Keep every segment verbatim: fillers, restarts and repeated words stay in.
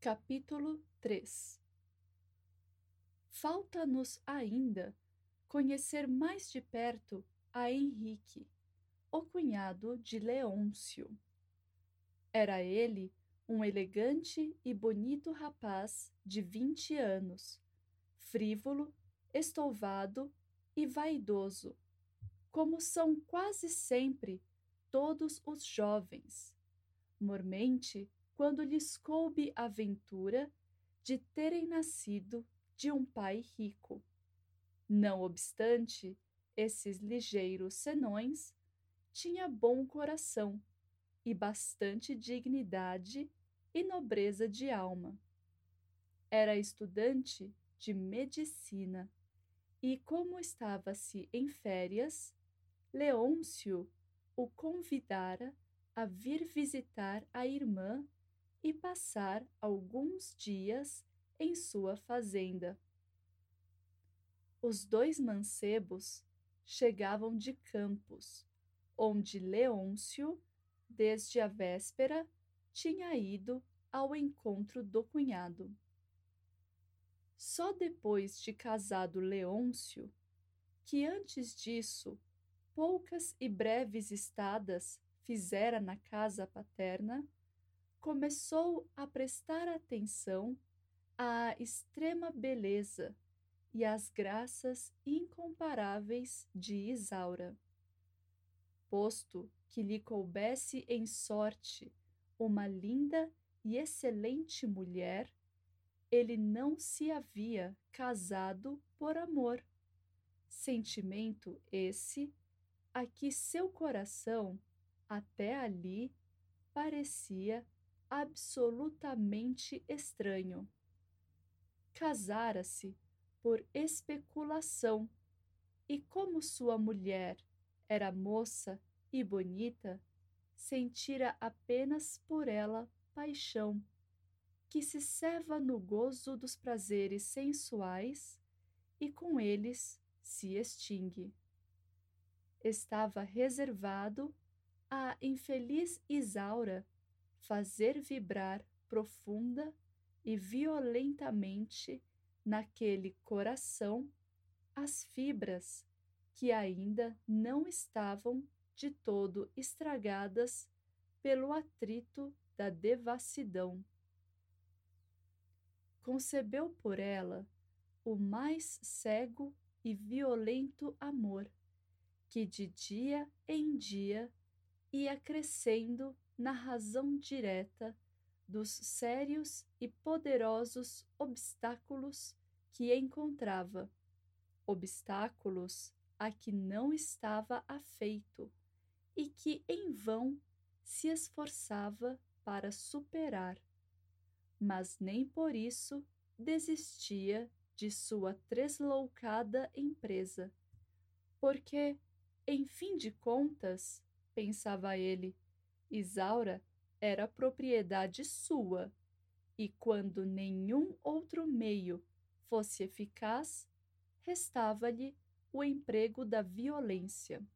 Capítulo três. Falta-nos ainda conhecer mais de perto a Henrique, o cunhado de Leôncio. Era ele um elegante e bonito rapaz de vinte anos, frívolo, estouvado e vaidoso, como são quase sempre todos os jovens, mormente quando lhes coube a ventura de terem nascido de um pai rico. Não obstante esses ligeiros senões, tinha bom coração e bastante dignidade e nobreza de alma. Era estudante de medicina e, como estava-se em férias, Leôncio o convidara a vir visitar a irmã e passar alguns dias em sua fazenda. Os dois mancebos chegavam de Campos, onde Leôncio, desde a véspera, tinha ido ao encontro do cunhado. Só depois de casado Leôncio, que antes disso poucas e breves estadas fizera na casa paterna, começou a prestar atenção à extrema beleza e às graças incomparáveis de Isaura. Posto que lhe coubesse em sorte uma linda e excelente mulher, ele não se havia casado por amor, sentimento esse a que seu coração até ali parecia absolutamente estranho. Casara-se por especulação, e como sua mulher era moça e bonita, sentira apenas por ela paixão, que se ceva no gozo dos prazeres sensuais e com eles se extingue. Estava reservado à infeliz Isaura fazer vibrar profunda e violentamente naquele coração as fibras que ainda não estavam de todo estragadas pelo atrito da devassidão. Concebeu por ela o mais cego e violento amor, que de dia em dia ia crescendo na razão direta dos sérios e poderosos obstáculos que encontrava, obstáculos a que não estava afeito e que em vão se esforçava para superar, mas nem por isso desistia de sua tresloucada empresa, porque, em fim de contas, pensava ele, Isaura era propriedade sua, e quando nenhum outro meio fosse eficaz, restava-lhe o emprego da violência.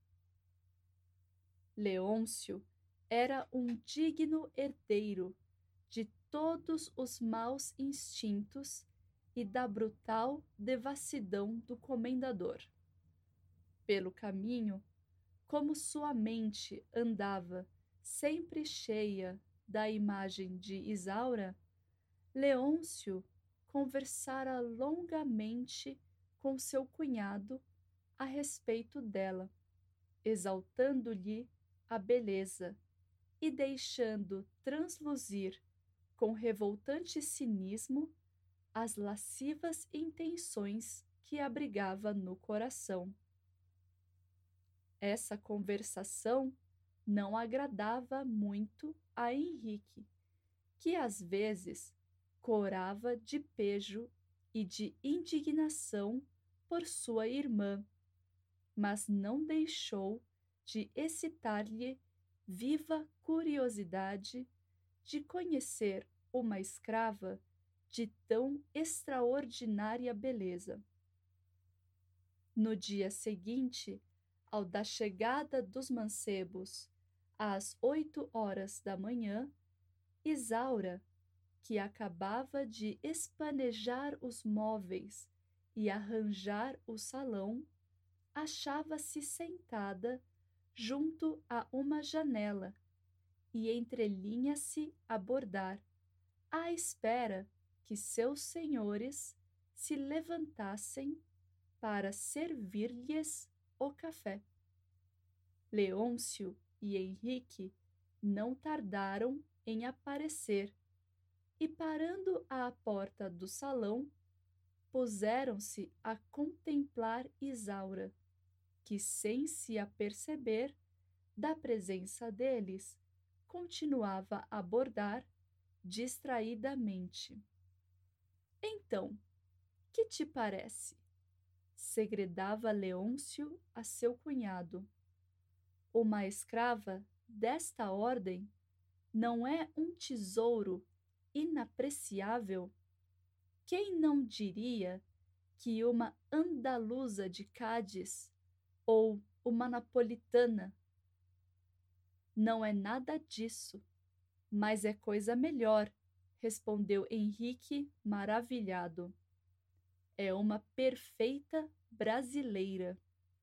Leôncio era um digno herdeiro de todos os maus instintos e da brutal devassidão do comendador. Pelo caminho, como sua mente andava sempre cheia da imagem de Isaura, Leôncio conversara longamente com seu cunhado a respeito dela, exaltando-lhe a beleza e deixando transluzir com revoltante cinismo as lascivas intenções que abrigava no coração. Essa conversação não agradava muito a Henrique, que às vezes corava de pejo e de indignação por sua irmã, mas não deixou de excitar-lhe viva curiosidade de conhecer uma escrava de tão extraordinária beleza. No dia seguinte, ao da chegada dos mancebos, às oito horas da manhã, Isaura, que acabava de espanejar os móveis e arranjar o salão, achava-se sentada junto a uma janela e entrelinha-se a bordar, à espera que seus senhores se levantassem para servir-lhes o café. Leôncio e Henrique não tardaram em aparecer e, parando à porta do salão, puseram-se a contemplar Isaura, que, sem se aperceber da presença deles, continuava a bordar distraidamente. Então, que te parece? Segredava Leôncio a seu cunhado. Uma escrava desta ordem não é um tesouro inapreciável? Quem não diria que uma andaluza de Cádiz ou uma napolitana? Não é nada disso, mas é coisa melhor, respondeu Henrique, maravilhado. É uma perfeita brasileira.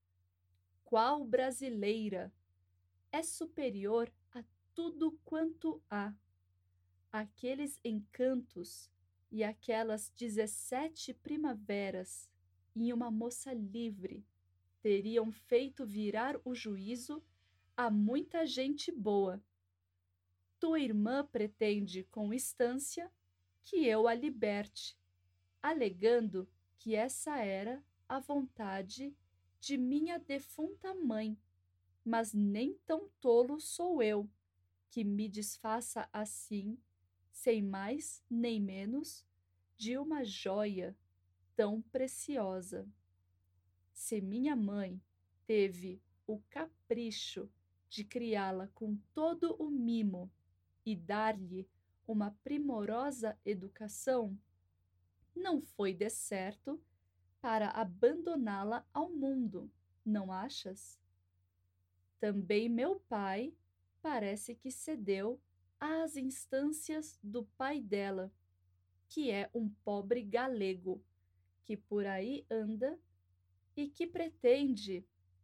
Qual brasileira? É superior a tudo quanto há. Aqueles encantos e aquelas dezessete primaveras em uma moça livre teriam feito virar o juízo a muita gente boa. Tua irmã pretende, com instância, que eu a liberte, alegando que essa era a vontade de minha defunta mãe, mas nem tão tolo sou eu, que me desfaça assim, sem mais nem menos, de uma joia tão preciosa. Se minha mãe teve o capricho de criá-la com todo o mimo e dar-lhe uma primorosa educação, não foi decerto para abandoná-la ao mundo, não achas? Também meu pai parece que cedeu às instâncias do pai dela, que é um pobre galego, que por aí anda e que pretende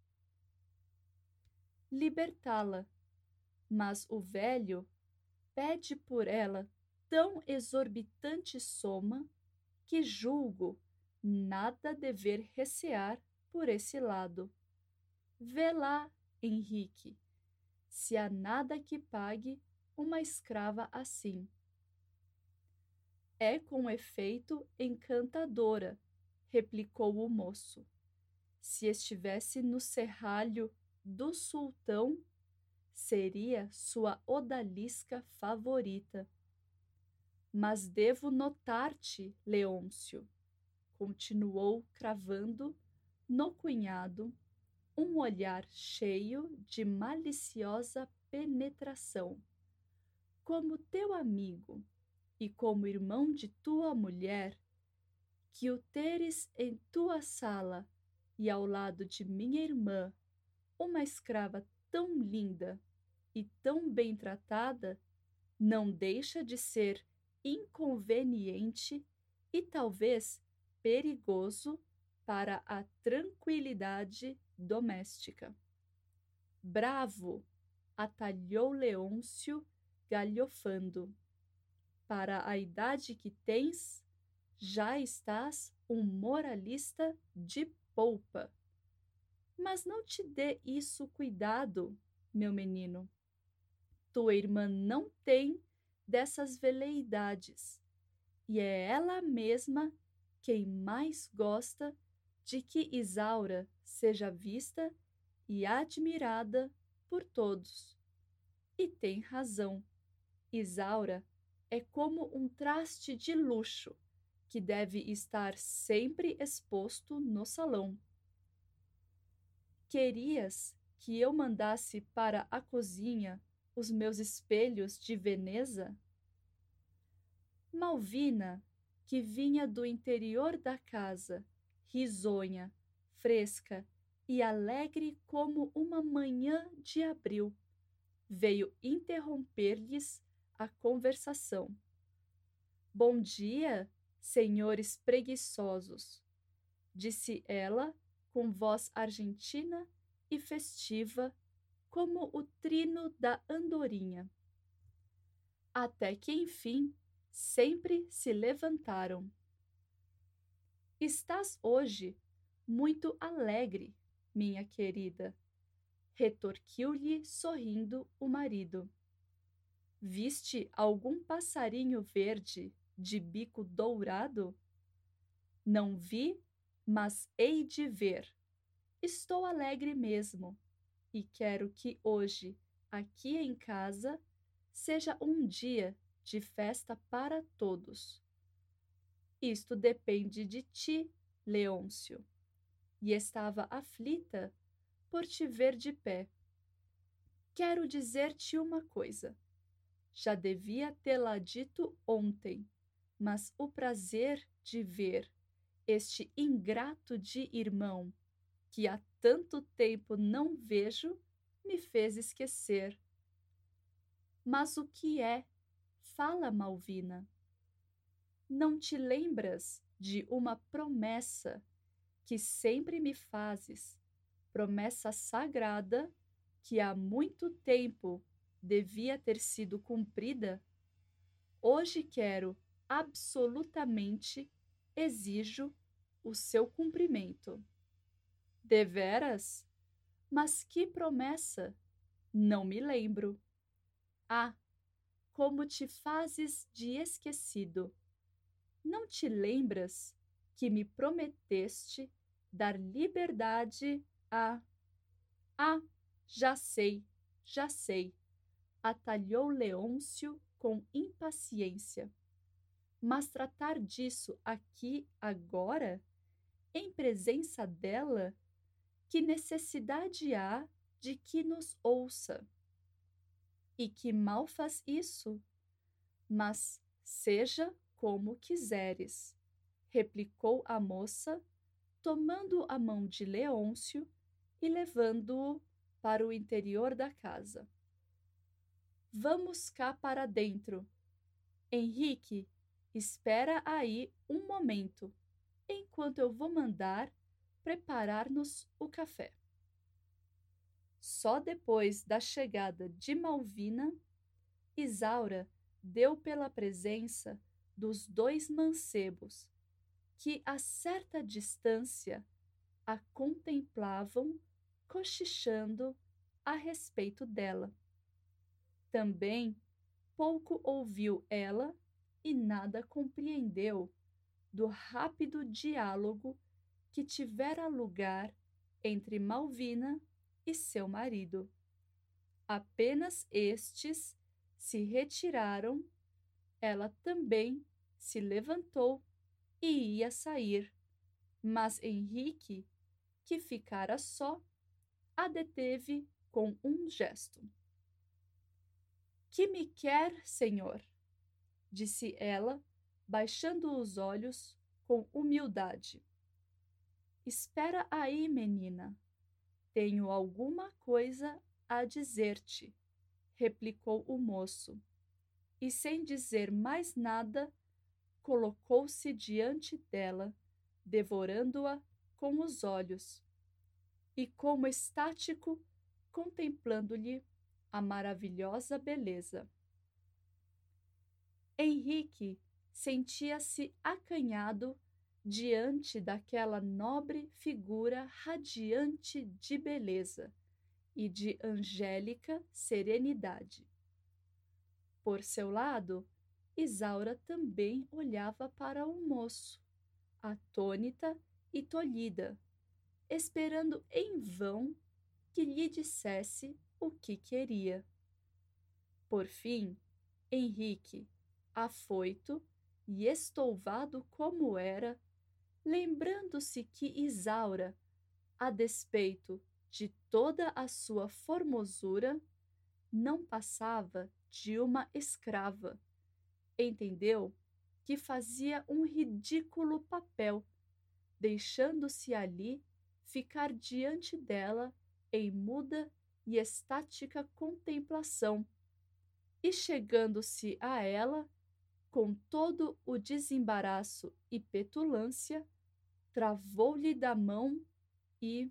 libertá-la. Mas o velho pede por ela tão exorbitante soma que julgo nada dever recear por esse lado. Vê lá, Henrique, se há nada que pague uma escrava assim. É com efeito encantadora, replicou o moço. Se estivesse no serralho do sultão, seria sua odalisca favorita. Mas devo notar-te, Leôncio, continuou cravando no cunhado um olhar cheio de maliciosa penetração. Como teu amigo e como irmão de tua mulher, que o teres em tua sala e ao lado de minha irmã, uma escrava tão linda e tão bem tratada, não deixa de ser inconveniente e talvez perigoso para a tranquilidade doméstica. Bravo! Atalhou Leôncio, galhofando. Para a idade que tens, já estás um moralista de polpa. Mas não te dê isso cuidado, meu menino. Tua irmã não tem dessas veleidades, e é ela mesma quem mais gosta de que Isaura seja vista e admirada por todos. E tem razão. Isaura é como um traste de luxo que deve estar sempre exposto no salão. Querias que eu mandasse para a cozinha os meus espelhos de Veneza? Malvina, que vinha do interior da casa, risonha, fresca e alegre como uma manhã de abril, veio interromper-lhes a conversação. Bom dia, senhores preguiçosos, disse ela com voz argentina e festiva, como o trino da andorinha. Até que, enfim, sempre se levantaram. Estás hoje muito alegre, minha querida, retorquiu-lhe sorrindo o marido. Viste algum passarinho verde de bico dourado? Não vi, mas hei de ver. Estou alegre mesmo e quero que hoje, aqui em casa, seja um dia de festa para todos. Isto depende de ti, Leôncio. E estava aflita por te ver de pé. Quero dizer-te uma coisa. Já devia tê-la dito ontem, mas o prazer de ver este ingrato de irmão, que há tanto tempo não vejo, me fez esquecer. Mas o que é? Fala, Malvina. Não te lembras de uma promessa que sempre me fazes, promessa sagrada que há muito tempo devia ter sido cumprida? Hoje quero, absolutamente, exijo o seu cumprimento. Deveras? Mas que promessa? Não me lembro. Ah, como te fazes de esquecido! Não te lembras que me prometeste dar liberdade a... Ah, já sei, já sei, atalhou Leôncio com impaciência. Mas tratar disso aqui agora, em presença dela, que necessidade há de que nos ouça? E que mal faz isso? Mas seja como quiseres, replicou a moça, tomando a mão de Leôncio e levando-o para o interior da casa. Vamos cá para dentro. Henrique, espera aí um momento, enquanto eu vou mandar preparar-nos o café. Só depois da chegada de Malvina, Isaura deu pela presença dos dois mancebos, que a certa distância a contemplavam, cochichando a respeito dela. Também pouco ouviu ela e nada compreendeu do rápido diálogo que tivera lugar entre Malvina e seu marido. Apenas estes se retiraram, ela também se levantou e ia sair, mas Henrique, que ficara só, a deteve com um gesto. Que me quer, senhor? Disse ela, baixando os olhos com humildade. Espera aí, menina. Tenho alguma coisa a dizer-te, replicou o moço, e sem dizer mais nada, colocou-se diante dela, devorando-a com os olhos, e como estático, contemplando-lhe a maravilhosa beleza. Henrique sentia-se acanhado diante daquela nobre figura radiante de beleza e de angélica serenidade. Por seu lado, Isaura também olhava para o moço, atônita e tolhida, esperando em vão que lhe dissesse o que queria. Por fim, Henrique, afoito e estouvado como era, lembrando-se que Isaura, a despeito de toda a sua formosura, não passava de uma escrava, entendeu que fazia um ridículo papel, deixando-se ali ficar diante dela em muda e estática contemplação, e chegando-se a ela, com todo o desembaraço e petulância, travou-lhe da mão e...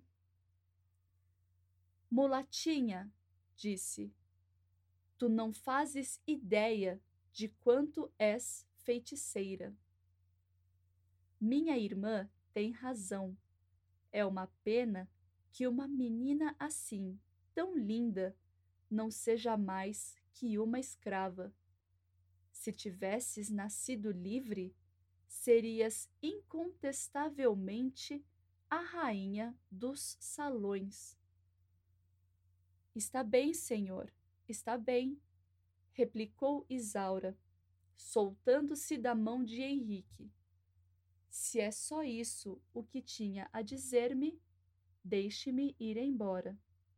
Mulatinha, disse, tu não fazes ideia de quanto és feiticeira. Minha irmã tem razão. É uma pena que uma menina assim, tão linda, não seja mais que uma escrava. Se tivesses nascido livre, serias incontestavelmente a rainha dos salões. Está bem, senhor, está bem, replicou Isaura, soltando-se da mão de Henrique. Se é só isso o que tinha a dizer-me, deixe-me ir embora.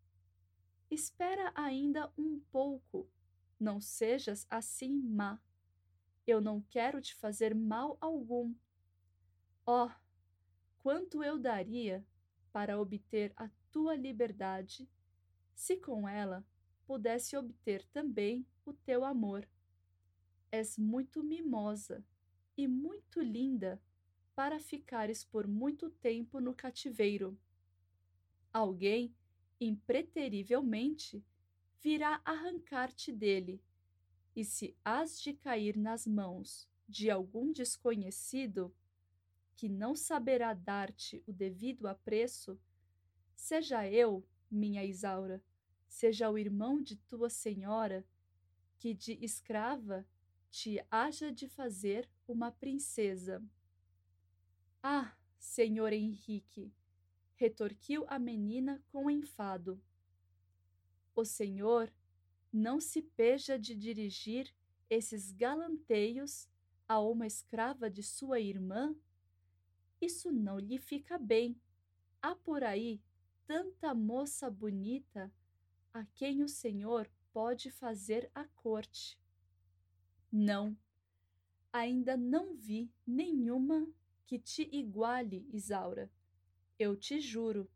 Espera ainda um pouco, não sejas assim má. Eu não quero te fazer mal algum. Oh, quanto eu daria para obter a tua liberdade, se com ela pudesse obter também o teu amor. És muito mimosa e muito linda para ficares por muito tempo no cativeiro. Alguém, impreterivelmente, virá arrancar-te dele, e se hás de cair nas mãos de algum desconhecido, que não saberá dar-te o devido apreço, seja eu, minha Isaura, seja o irmão de tua senhora, que de escrava te haja de fazer uma princesa. Ah, senhor Henrique, retorquiu a menina com enfado. O senhor não se peja de dirigir esses galanteios a uma escrava de sua irmã? Isso não lhe fica bem. Há por aí tanta moça bonita a quem o senhor pode fazer a corte. Não, ainda não vi nenhuma que te iguale, Isaura. Eu te juro.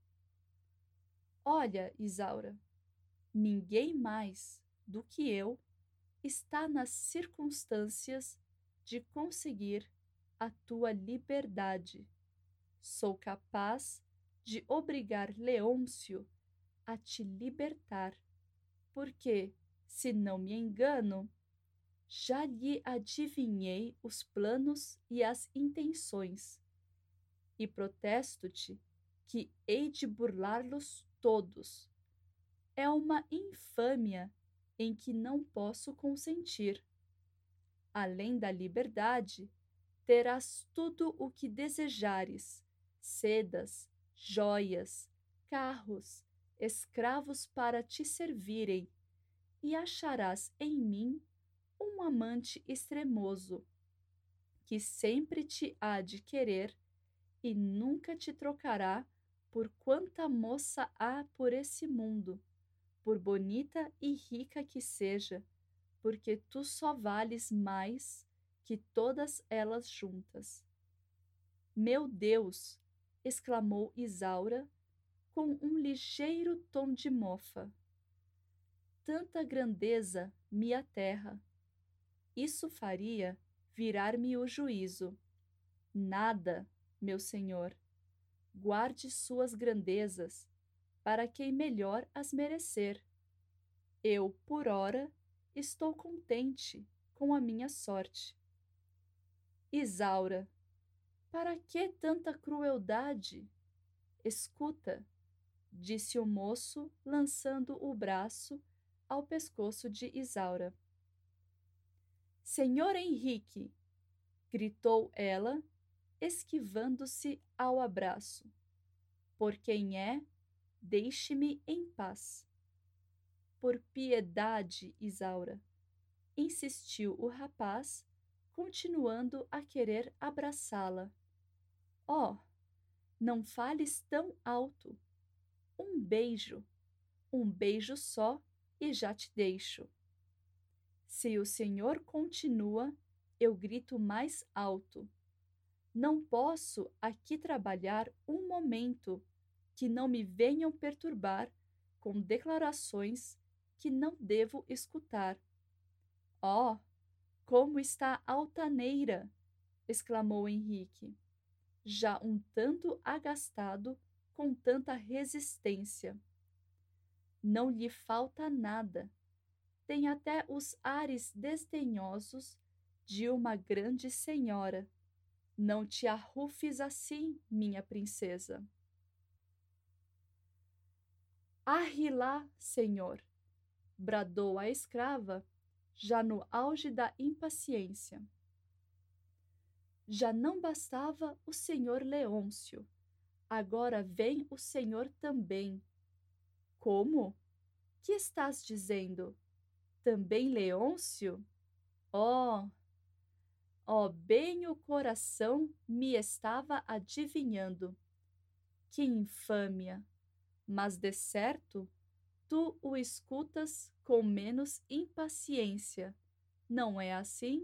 Olha, Isaura, ninguém mais do que eu está nas circunstâncias de conseguir a tua liberdade. Sou capaz de obrigar Leôncio a te libertar, porque, se não me engano, já lhe adivinhei os planos e as intenções, e protesto-te que hei de burlá-los todos. É uma infâmia em que não posso consentir. Além da liberdade, terás tudo o que desejares, sedas, joias, carros, escravos para te servirem, e acharás em mim um amante extremoso, que sempre te há de querer e nunca te trocará por quanta moça há por esse mundo, por bonita e rica que seja, porque tu só vales mais que todas elas juntas. Meu Deus! Exclamou Isaura, com um ligeiro tom de mofa. Tanta grandeza me aterra. Isso faria virar-me o juízo. Nada, meu senhor. Guarde suas grandezas para quem melhor as merecer. Eu, por ora, estou contente com a minha sorte. Isaura, para que tanta crueldade? Escuta, disse o moço, lançando o braço ao pescoço de Isaura. Senhor Henrique, gritou ela, esquivando-se ao abraço. Por quem é, deixe-me em paz. Por piedade, Isaura, insistiu o rapaz, continuando a querer abraçá-la. Oh, não fales tão alto. Um beijo, um beijo só e já te deixo. Se o senhor continua, eu grito mais alto. Não posso aqui trabalhar um momento que não me venham perturbar com declarações que não devo escutar. Oh, Como está altaneira! Exclamou Henrique, já um tanto agastado com tanta resistência. Não lhe falta nada. Tem até os ares desdenhosos de uma grande senhora. Não te arrufes assim, minha princesa. Arre lá, senhor! Bradou a escrava, já no auge da impaciência. Já não bastava o senhor Leôncio, agora vem o senhor também. Como? Que estás dizendo? Também Leôncio? Oh, oh, bem o coração me estava adivinhando. Que infâmia! Mas de certo, tu o escutas com menos impaciência, não é assim?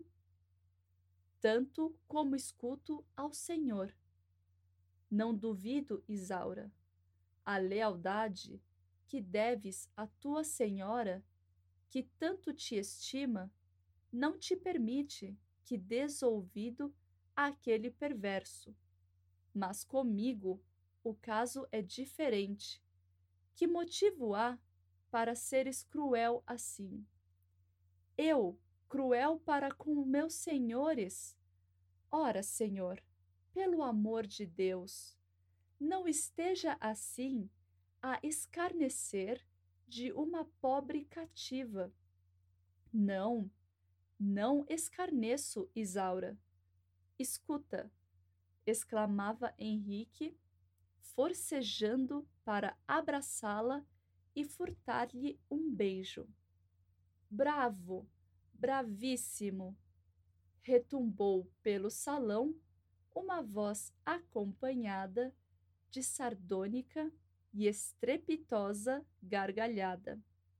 Tanto como escuto ao Senhor. Não duvido, Isaura, a lealdade que deves à tua senhora, que tanto te estima, não te permite que dês ouvido àquele perverso. Mas comigo o caso é diferente. Que motivo há para seres cruel assim? Eu, cruel para com meus senhores? Ora, Senhor, pelo amor de Deus, não esteja assim a escarnecer de uma pobre cativa. Não, não escarneço, Isaura. Escuta, exclamava Henrique, forcejando para abraçá-la e furtar-lhe um beijo. Bravo, bravíssimo! Retumbou pelo salão uma voz acompanhada de sardônica e estrepitosa gargalhada.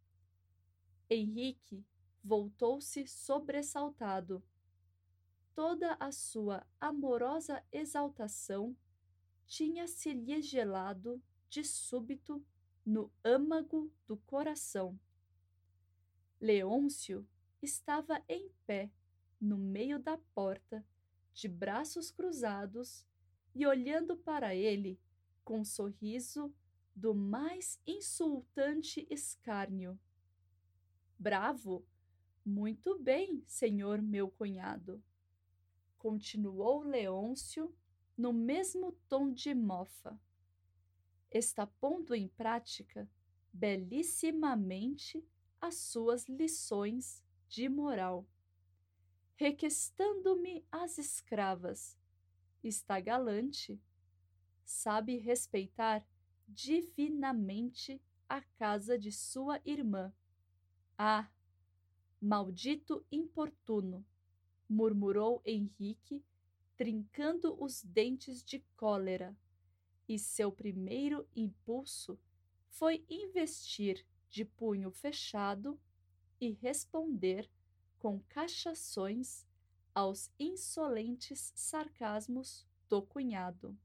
Henrique voltou-se sobressaltado. Toda a sua amorosa exaltação tinha-se-lhe gelado de súbito no âmago do coração. Leôncio estava em pé no meio da porta, de braços cruzados, e olhando para ele com um sorriso do mais insultante escárnio. Bravo! Muito bem, senhor meu cunhado, continuou Leôncio no mesmo tom de mofa. Está pondo em prática belíssimamente as suas lições de moral. Requestando-me as escravas. Está galante. Sabe respeitar divinamente a casa de sua irmã. Ah, maldito importuno! Murmurou Henrique, trincando os dentes de cólera, e seu primeiro impulso foi investir de punho fechado e responder com cachações aos insolentes sarcasmos do cunhado.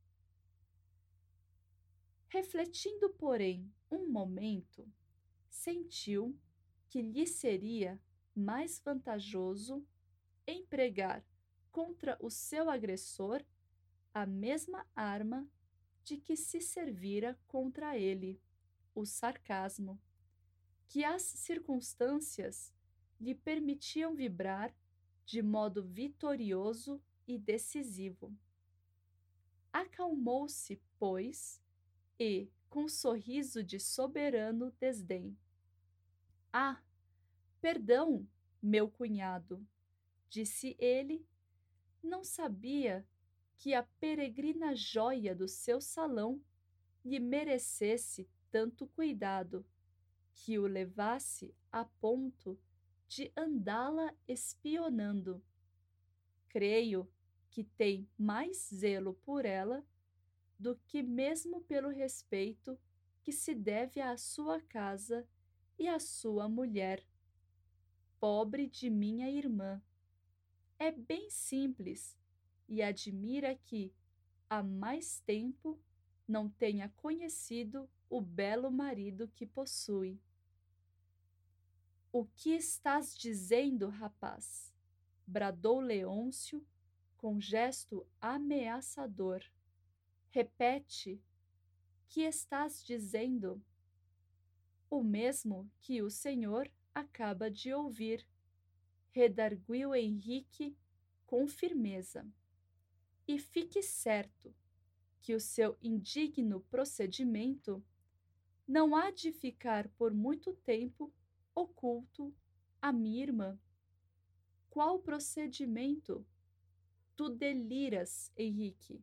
Refletindo, porém, um momento, sentiu que lhe seria mais vantajoso empregar contra o seu agressor a mesma arma de que se servira contra ele, o sarcasmo, que as circunstâncias lhe permitiam vibrar de modo vitorioso e decisivo. Acalmou-se, pois, e, com sorriso de soberano desdém: Ah, perdão, meu cunhado, disse ele, não sabia que a peregrina jóia do seu salão lhe merecesse tanto cuidado, que o levasse a ponto de andá-la espionando. Creio que tem mais zelo por ela do que mesmo pelo respeito que se deve à sua casa e à sua mulher. Pobre de minha irmã! É bem simples e admira que, há mais tempo, não tenha conhecido o belo marido que possui. O que estás dizendo, rapaz? bradou Leôncio com gesto ameaçador. Repete, que estás dizendo? O mesmo que o senhor acaba de ouvir, redarguiu Henrique com firmeza. E fique certo que o seu indigno procedimento não há de ficar por muito tempo oculto à minha irmã. Qual procedimento? Tu deliras, Henrique.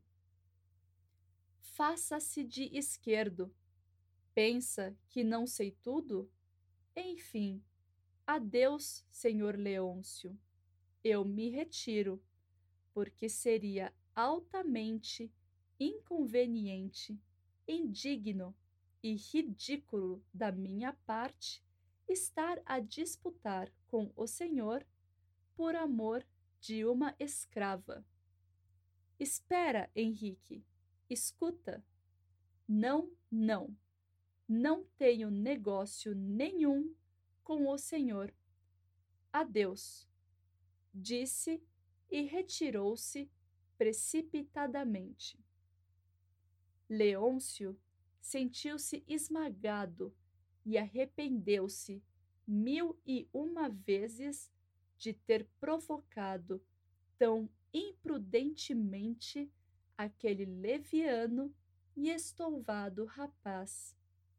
Faça-se de esquerdo. Pensa que não sei tudo? Enfim, adeus, senhor Leôncio. Eu me retiro, porque seria altamente inconveniente, indigno e ridículo da minha parte estar a disputar com o senhor por amor de uma escrava. Espera, Henrique, escuta. Não, não, não tenho negócio nenhum com o senhor. Adeus, disse e retirou-se precipitadamente. Leôncio sentiu-se esmagado e arrependeu-se mil e uma vezes de ter provocado tão imprudentemente aquele leviano e estouvado rapaz.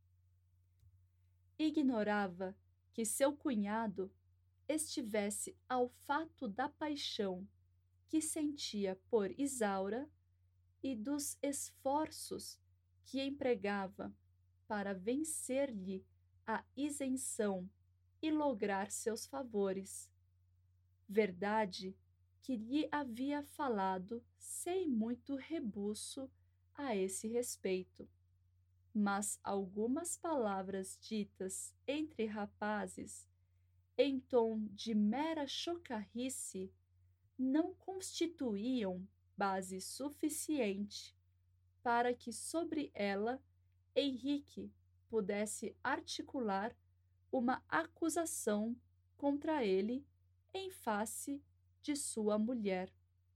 Ignorava que seu cunhado estivesse ao fato da paixão que sentia por Isaura e dos esforços que empregava para vencer-lhe a isenção e lograr seus favores. Verdade que lhe havia falado sem muito rebuço a esse respeito. Mas algumas palavras ditas entre rapazes, em tom de mera chocarrice, não constituíam base suficiente para que sobre ela Henrique pudesse articular uma acusação contra ele em face de sua mulher.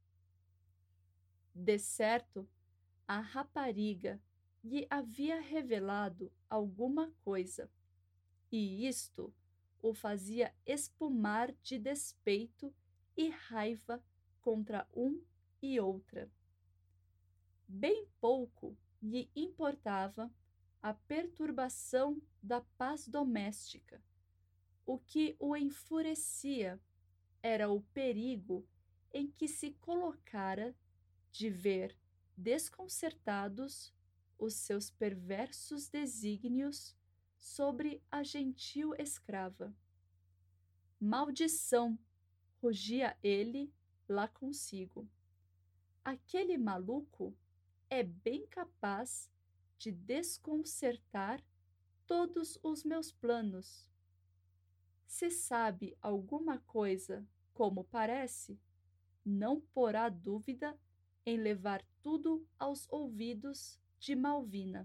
De certo, a rapariga lhe havia revelado alguma coisa, e isto o fazia espumar de despeito e raiva contra um e outra. Bem pouco lhe importava a perturbação da paz doméstica. O que o enfurecia era o perigo em que se colocara de ver desconcertados os seus perversos desígnios sobre a gentil escrava. Maldição! Rugia ele lá consigo. Aquele maluco é bem capaz de desconcertar todos os meus planos. Se sabe alguma coisa, como parece, não porá dúvida em levar tudo aos ouvidos de Malvina.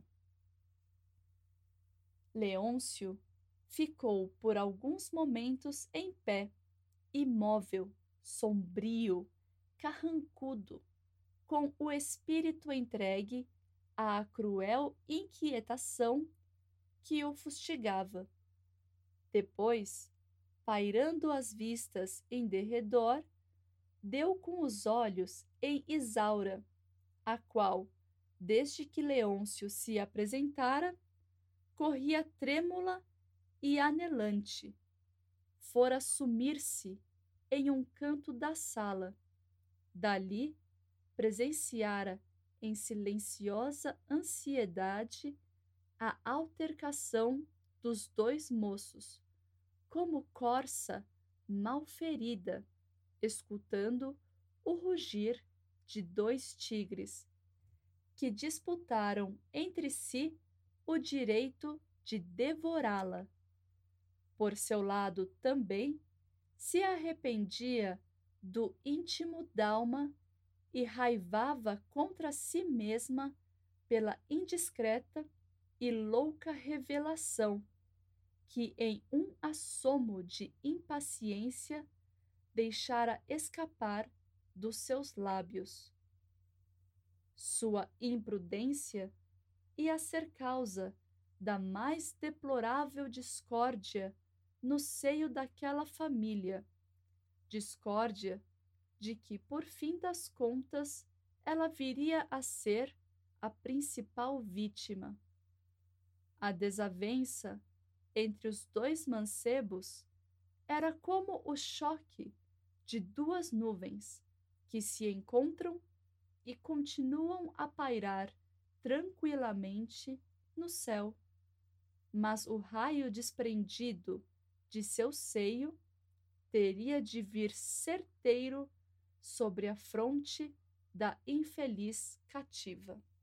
Leôncio ficou por alguns momentos em pé, imóvel, sombrio, carrancudo, com o espírito entregue à cruel inquietação que o fustigava. Depois, pairando as vistas em derredor, deu com os olhos em Isaura, a qual, desde que Leôncio se apresentara, corria trêmula e anelante. Fora sumir-se em um canto da sala. Dali, presenciara em silenciosa ansiedade a altercação dos dois moços, como corça mal ferida, escutando o rugir de dois tigres, que disputaram entre si o direito de devorá-la. Por seu lado também, se arrependia do íntimo d'alma e raivava contra si mesma pela indiscreta e louca revelação que, em um assomo de impaciência, deixara escapar dos seus lábios. Sua imprudência ia ser causa da mais deplorável discórdia no seio daquela família, discórdia de que, por fim das contas, ela viria a ser a principal vítima. A desavença entre os dois mancebos era como o choque de duas nuvens que se encontram e continuam a pairar tranquilamente no céu, mas o raio desprendido de seu seio teria de vir certeiro sobre a fronte da infeliz cativa.